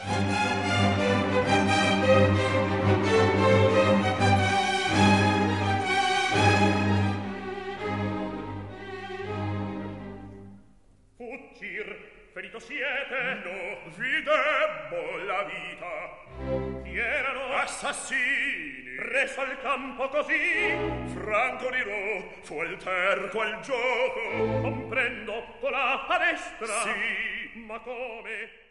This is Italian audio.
Ferito siete? No, vi debbo la vita. Chi erano? Assassini. Presso al campo così, franco dirò, fu il terco al gioco. Comprendo, con la palestra. Sì, ma come?